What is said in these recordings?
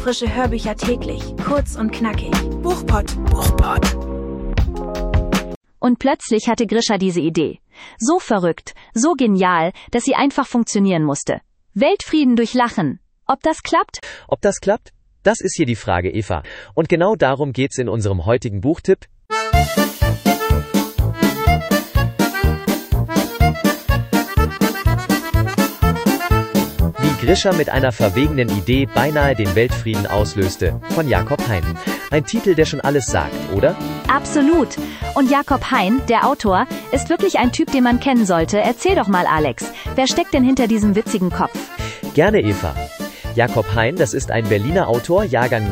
Frische Hörbücher täglich, kurz und knackig. Buchpott. Und plötzlich hatte Grisha diese Idee. So verrückt, so genial, dass sie einfach funktionieren musste. Weltfrieden durch Lachen. Ob das klappt? Ob das klappt? Das ist hier die Frage, Eva. Und genau darum geht's in unserem heutigen Buchtipp. Wie Grisha mit einer verwegenen Idee beinahe den Weltfrieden auslöste, von Jakob Hein. Ein Titel, der schon alles sagt, oder? Absolut. Und Jakob Hein, der Autor, ist wirklich ein Typ, den man kennen sollte. Erzähl doch mal, Alex. Wer steckt denn hinter diesem witzigen Kopf? Gerne, Eva. Jakob Hein, das ist ein Berliner Autor, Jahrgang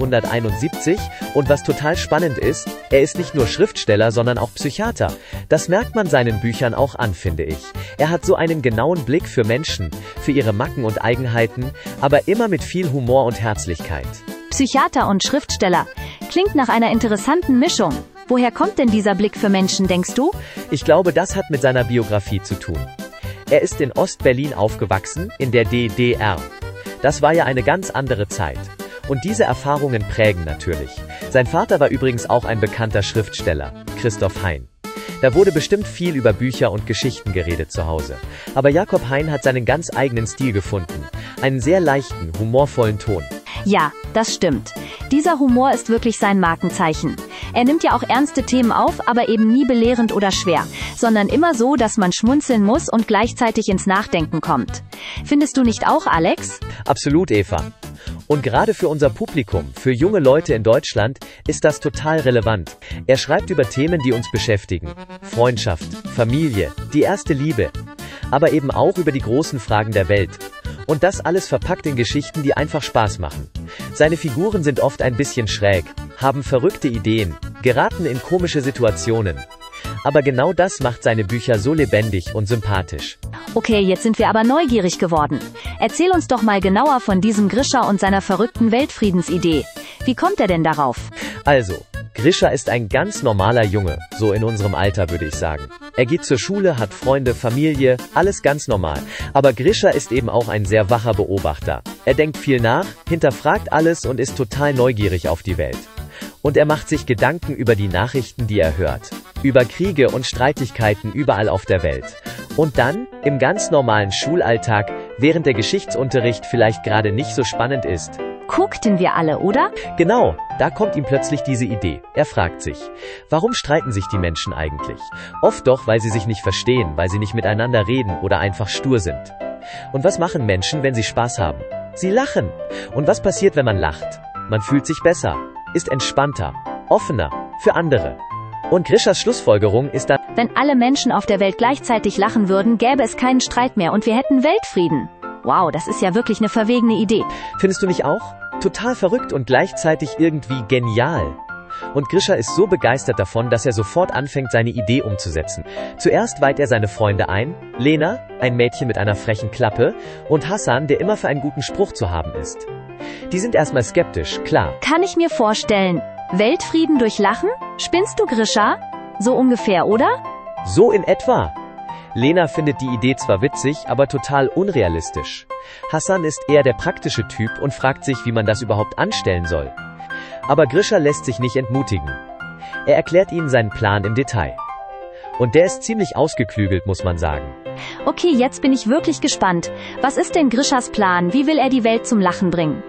1971. Und was total spannend ist, er ist nicht nur Schriftsteller, sondern auch Psychiater. Das merkt man seinen Büchern auch an, finde ich. Er hat so einen genauen Blick für Menschen, für ihre Macken und Eigenheiten, aber immer mit viel Humor und Herzlichkeit. Psychiater und Schriftsteller. Klingt nach einer interessanten Mischung. Woher kommt denn dieser Blick für Menschen, denkst du? Ich glaube, das hat mit seiner Biografie zu tun. Er ist in Ostberlin aufgewachsen, in der DDR. Das war ja eine ganz andere Zeit. Und diese Erfahrungen prägen natürlich. Sein Vater war übrigens auch ein bekannter Schriftsteller, Christoph Hein. Da wurde bestimmt viel über Bücher und Geschichten geredet zu Hause. Aber Jakob Hein hat seinen ganz eigenen Stil gefunden. Einen sehr leichten, humorvollen Ton. Ja, das stimmt. Dieser Humor ist wirklich sein Markenzeichen. Er nimmt ja auch ernste Themen auf, aber eben nie belehrend oder schwer, sondern immer so, dass man schmunzeln muss und gleichzeitig ins Nachdenken kommt. Findest du nicht auch, Alex? Absolut, Eva. Und gerade für unser Publikum, für junge Leute in Deutschland, ist das total relevant. Er schreibt über Themen, die uns beschäftigen. Freundschaft, Familie, die erste Liebe. Aber eben auch über die großen Fragen der Welt. Und das alles verpackt in Geschichten, die einfach Spaß machen. Seine Figuren sind oft ein bisschen schräg, haben verrückte Ideen, geraten in komische Situationen. Aber genau das macht seine Bücher so lebendig und sympathisch. Okay, jetzt sind wir aber neugierig geworden. Erzähl uns doch mal genauer von diesem Grisha und seiner verrückten Weltfriedensidee. Wie kommt er denn darauf? Also, Grisha ist ein ganz normaler Junge, so in unserem Alter würde ich sagen. Er geht zur Schule, hat Freunde, Familie, alles ganz normal. Aber Grisha ist eben auch ein sehr wacher Beobachter. Er denkt viel nach, hinterfragt alles und ist total neugierig auf die Welt. Und er macht sich Gedanken über die Nachrichten, die er hört. Über Kriege und Streitigkeiten überall auf der Welt. Und dann, im ganz normalen Schulalltag, während der Geschichtsunterricht vielleicht gerade nicht so spannend ist. Guckten wir alle, oder? Genau, da kommt ihm plötzlich diese Idee. Er fragt sich, warum streiten sich die Menschen eigentlich? Oft doch, weil sie sich nicht verstehen, weil sie nicht miteinander reden oder einfach stur sind. Und was machen Menschen, wenn sie Spaß haben? Sie lachen. Und was passiert, wenn man lacht? Man fühlt sich besser, ist entspannter, offener, für andere. Und Grishas Schlussfolgerung ist dann: Wenn alle Menschen auf der Welt gleichzeitig lachen würden, gäbe es keinen Streit mehr und wir hätten Weltfrieden. Wow, das ist ja wirklich eine verwegene Idee. Findest du nicht auch? Total verrückt und gleichzeitig irgendwie genial. Und Grisha ist so begeistert davon, dass er sofort anfängt, seine Idee umzusetzen. Zuerst weiht er seine Freunde ein, Lena, ein Mädchen mit einer frechen Klappe, und Hassan, der immer für einen guten Spruch zu haben ist. Die sind erstmal skeptisch, klar. Kann ich mir vorstellen. Weltfrieden durch Lachen? Spinnst du, Grisha? So ungefähr, oder? So in etwa. Lena findet die Idee zwar witzig, aber total unrealistisch. Hassan ist eher der praktische Typ und fragt sich, wie man das überhaupt anstellen soll. Aber Grisha lässt sich nicht entmutigen. Er erklärt ihnen seinen Plan im Detail. Und der ist ziemlich ausgeklügelt, muss man sagen. Okay, jetzt bin ich wirklich gespannt. Was ist denn Grishas Plan? Wie will er die Welt zum Lachen bringen?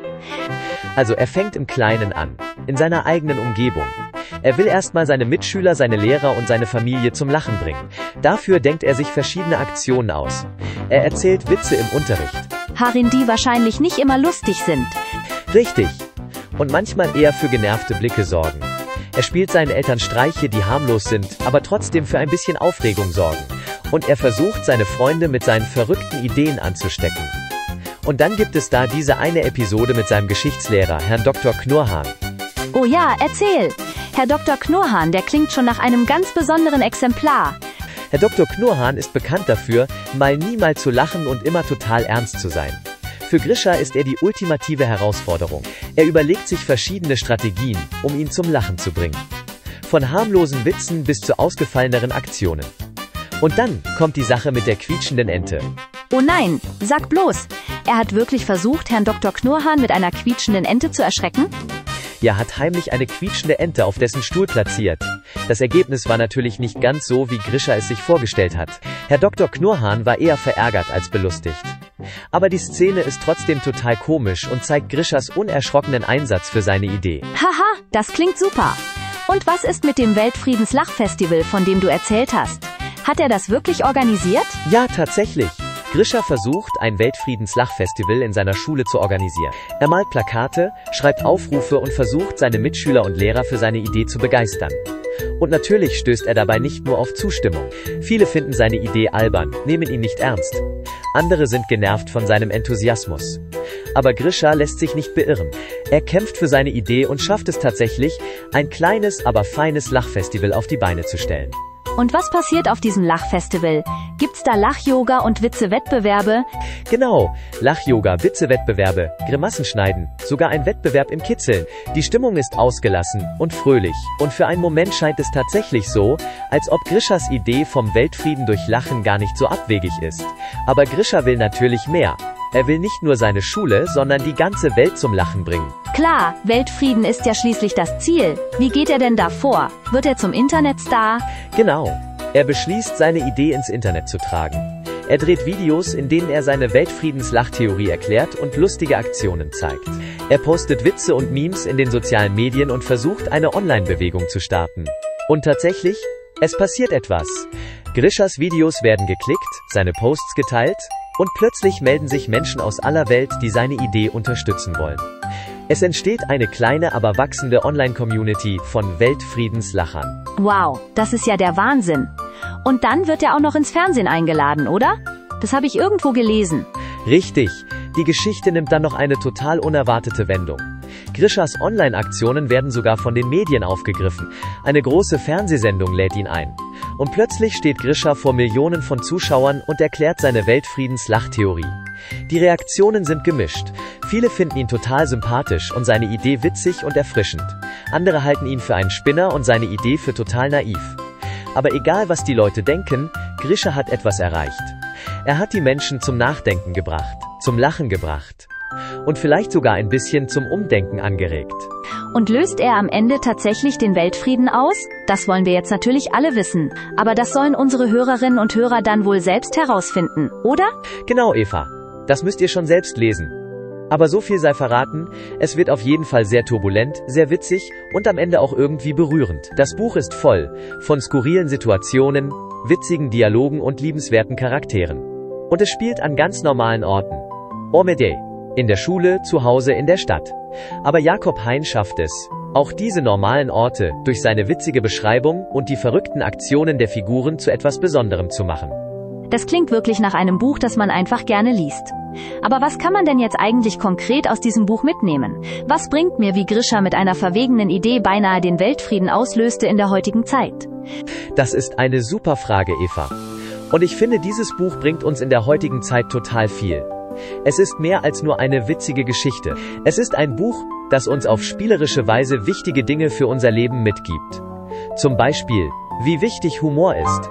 Also er fängt im Kleinen an, in seiner eigenen Umgebung. Er will erstmal seine Mitschüler, seine Lehrer und seine Familie zum Lachen bringen. Dafür denkt er sich verschiedene Aktionen aus. Er erzählt Witze im Unterricht. Harin, die wahrscheinlich nicht immer lustig sind. Richtig. Und manchmal eher für genervte Blicke sorgen. Er spielt seinen Eltern Streiche, die harmlos sind, aber trotzdem für ein bisschen Aufregung sorgen. Und er versucht, seine Freunde mit seinen verrückten Ideen anzustecken. Und dann gibt es da diese eine Episode mit seinem Geschichtslehrer, Herrn Dr. Knurrhahn. Oh ja, erzähl. Herr Dr. Knurrhahn, der klingt schon nach einem ganz besonderen Exemplar. Herr Dr. Knurrhahn ist bekannt dafür, mal nie mal zu lachen und immer total ernst zu sein. Für Grisha ist er die ultimative Herausforderung. Er überlegt sich verschiedene Strategien, um ihn zum Lachen zu bringen. Von harmlosen Witzen bis zu ausgefalleneren Aktionen. Und dann kommt die Sache mit der quietschenden Ente. Oh nein, sag bloß. Er hat wirklich versucht, Herrn Dr. Knurrhahn mit einer quietschenden Ente zu erschrecken? Ja, hat heimlich eine quietschende Ente auf dessen Stuhl platziert. Das Ergebnis war natürlich nicht ganz so, wie Grisha es sich vorgestellt hat. Herr Dr. Knurrhahn war eher verärgert als belustigt. Aber die Szene ist trotzdem total komisch und zeigt Grishas unerschrockenen Einsatz für seine Idee. Haha, das klingt super. Und was ist mit dem Weltfriedenslachfestival, von dem du erzählt hast? Hat er das wirklich organisiert? Ja, tatsächlich. Grisha versucht, ein Weltfriedenslachfestival in seiner Schule zu organisieren. Er malt Plakate, schreibt Aufrufe und versucht, seine Mitschüler und Lehrer für seine Idee zu begeistern. Und natürlich stößt er dabei nicht nur auf Zustimmung. Viele finden seine Idee albern, nehmen ihn nicht ernst. Andere sind genervt von seinem Enthusiasmus. Aber Grisha lässt sich nicht beirren. Er kämpft für seine Idee und schafft es tatsächlich, ein kleines, aber feines Lachfestival auf die Beine zu stellen. Und was passiert auf diesem Lachfestival? Gibt's da Lach-Yoga und Witze-Wettbewerbe? Genau, Lach-Yoga, Witze-Wettbewerbe, Grimassen schneiden, sogar ein Wettbewerb im Kitzeln. Die Stimmung ist ausgelassen und fröhlich. Und für einen Moment scheint es tatsächlich so, als ob Grishas Idee vom Weltfrieden durch Lachen gar nicht so abwegig ist. Aber Grisha will natürlich mehr. Er will nicht nur seine Schule, sondern die ganze Welt zum Lachen bringen. Klar, Weltfrieden ist ja schließlich das Ziel. Wie geht er denn da vor? Wird er zum Internetstar? Genau. Er beschließt, seine Idee ins Internet zu tragen. Er dreht Videos, in denen er seine Weltfriedenslachtheorie erklärt und lustige Aktionen zeigt. Er postet Witze und Memes in den sozialen Medien und versucht, eine Online-Bewegung zu starten. Und tatsächlich, es passiert etwas. Grishas Videos werden geklickt, seine Posts geteilt und plötzlich melden sich Menschen aus aller Welt, die seine Idee unterstützen wollen. Es entsteht eine kleine, aber wachsende Online-Community von Weltfriedenslachern. Wow, das ist ja der Wahnsinn. Und dann wird er auch noch ins Fernsehen eingeladen, oder? Das habe ich irgendwo gelesen. Richtig, die Geschichte nimmt dann noch eine total unerwartete Wendung. Grishas Online-Aktionen werden sogar von den Medien aufgegriffen. Eine große Fernsehsendung lädt ihn ein. Und plötzlich steht Grisha vor Millionen von Zuschauern und erklärt seine Weltfriedenslachtheorie. Die Reaktionen sind gemischt. Viele finden ihn total sympathisch und seine Idee witzig und erfrischend. Andere halten ihn für einen Spinner und seine Idee für total naiv. Aber egal, was die Leute denken, Grisha hat etwas erreicht. Er hat die Menschen zum Nachdenken gebracht, zum Lachen gebracht und vielleicht sogar ein bisschen zum Umdenken angeregt. Und löst er am Ende tatsächlich den Weltfrieden aus? Das wollen wir jetzt natürlich alle wissen. Aber das sollen unsere Hörerinnen und Hörer dann wohl selbst herausfinden, oder? Genau, Eva. Das müsst ihr schon selbst lesen. Aber so viel sei verraten, es wird auf jeden Fall sehr turbulent, sehr witzig und am Ende auch irgendwie berührend. Das Buch ist voll von skurrilen Situationen, witzigen Dialogen und liebenswerten Charakteren. Und es spielt an ganz normalen Orten. Omedei. In der Schule, zu Hause, in der Stadt. Aber Jakob Hein schafft es, auch diese normalen Orte durch seine witzige Beschreibung und die verrückten Aktionen der Figuren zu etwas Besonderem zu machen. Das klingt wirklich nach einem Buch, das man einfach gerne liest. Aber was kann man denn jetzt eigentlich konkret aus diesem Buch mitnehmen? Was bringt mir, wie Grisha mit einer verwegenen Idee beinahe den Weltfrieden auslöste in der heutigen Zeit? Das ist eine super Frage, Eva. Und ich finde, dieses Buch bringt uns in der heutigen Zeit total viel. Es ist mehr als nur eine witzige Geschichte. Es ist ein Buch, das uns auf spielerische Weise wichtige Dinge für unser Leben mitgibt. Zum Beispiel, wie wichtig Humor ist.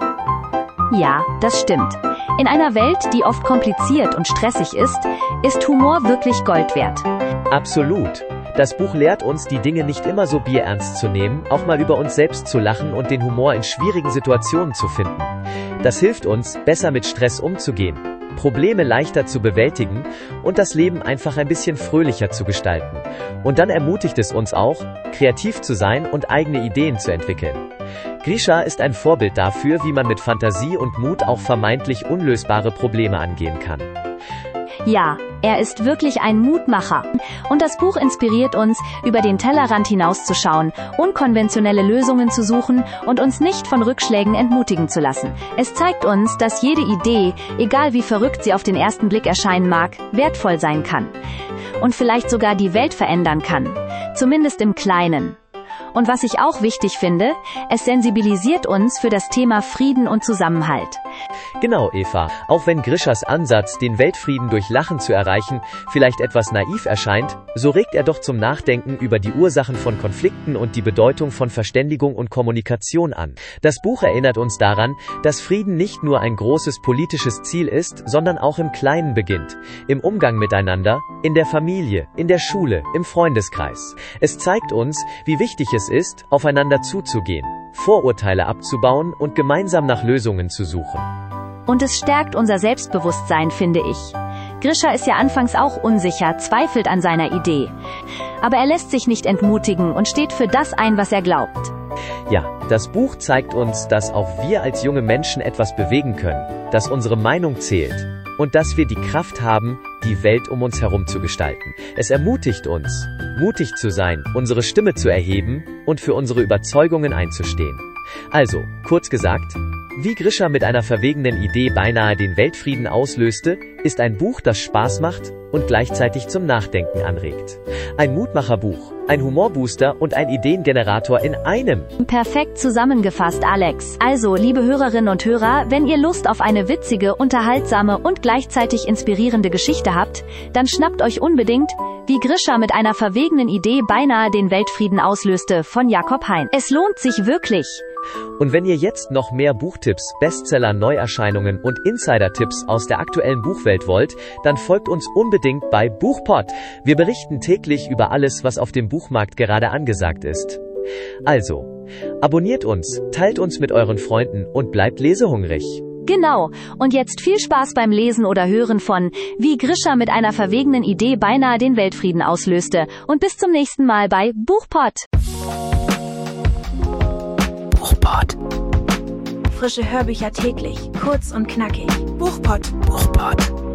Ja, das stimmt. In einer Welt, die oft kompliziert und stressig ist Humor wirklich Gold wert. Absolut. Das Buch lehrt uns, die Dinge nicht immer so bierernst zu nehmen, auch mal über uns selbst zu lachen und den Humor in schwierigen Situationen zu finden. Das hilft uns, besser mit Stress umzugehen, Probleme leichter zu bewältigen und das Leben einfach ein bisschen fröhlicher zu gestalten. Und dann ermutigt es uns auch, kreativ zu sein und eigene Ideen zu entwickeln. Grisha ist ein Vorbild dafür, wie man mit Fantasie und Mut auch vermeintlich unlösbare Probleme angehen kann. Ja, er ist wirklich ein Mutmacher. Und das Buch inspiriert uns, über den Tellerrand hinauszuschauen, unkonventionelle Lösungen zu suchen und uns nicht von Rückschlägen entmutigen zu lassen. Es zeigt uns, dass jede Idee, egal wie verrückt sie auf den ersten Blick erscheinen mag, wertvoll sein kann. Und vielleicht sogar die Welt verändern kann. Zumindest im Kleinen. Und was ich auch wichtig finde, es sensibilisiert uns für das Thema Frieden und Zusammenhalt. Genau, Eva. Auch wenn Grishas Ansatz, den Weltfrieden durch Lachen zu erreichen, vielleicht etwas naiv erscheint, so regt er doch zum Nachdenken über die Ursachen von Konflikten und die Bedeutung von Verständigung und Kommunikation an. Das Buch erinnert uns daran, dass Frieden nicht nur ein großes politisches Ziel ist, sondern auch im Kleinen beginnt. Im Umgang miteinander, in der Familie, in der Schule, im Freundeskreis. Es zeigt uns, wie wichtig es ist, aufeinander zuzugehen, Vorurteile abzubauen und gemeinsam nach Lösungen zu suchen. Und es stärkt unser Selbstbewusstsein, finde ich. Grisha ist ja anfangs auch unsicher, zweifelt an seiner Idee. Aber er lässt sich nicht entmutigen und steht für das ein, was er glaubt. Ja, das Buch zeigt uns, dass auch wir als junge Menschen etwas bewegen können, dass unsere Meinung zählt und dass wir die Kraft haben, die Welt um uns herum zu gestalten. Es ermutigt uns, mutig zu sein, unsere Stimme zu erheben und für unsere Überzeugungen einzustehen. Also, kurz gesagt, wie Grisha mit einer verwegenen Idee beinahe den Weltfrieden auslöste, ist ein Buch, das Spaß macht und gleichzeitig zum Nachdenken anregt. Ein Mutmacherbuch, ein Humorbooster und ein Ideengenerator in einem. Perfekt zusammengefasst, Alex. Also, liebe Hörerinnen und Hörer, wenn ihr Lust auf eine witzige, unterhaltsame und gleichzeitig inspirierende Geschichte habt, dann schnappt euch unbedingt Wie Grisha mit einer verwegenen Idee beinahe den Weltfrieden auslöste von Jakob Hein. Es lohnt sich wirklich. Und wenn ihr jetzt noch mehr Buchtipps, Bestseller, Neuerscheinungen und Insider-Tipps aus der aktuellen Buchwelt wollt, dann folgt uns unbedingt bei Buchpod. Wir berichten täglich über alles, was auf dem Buchmarkt gerade angesagt ist. Also, abonniert uns, teilt uns mit euren Freunden und bleibt lesehungrig. Genau. Und jetzt viel Spaß beim Lesen oder Hören von Wie Grisha mit einer verwegenen Idee beinahe den Weltfrieden auslöste. Und bis zum nächsten Mal bei Buchpod. Buchpod. Frische Hörbücher täglich, kurz und knackig. Buchpod.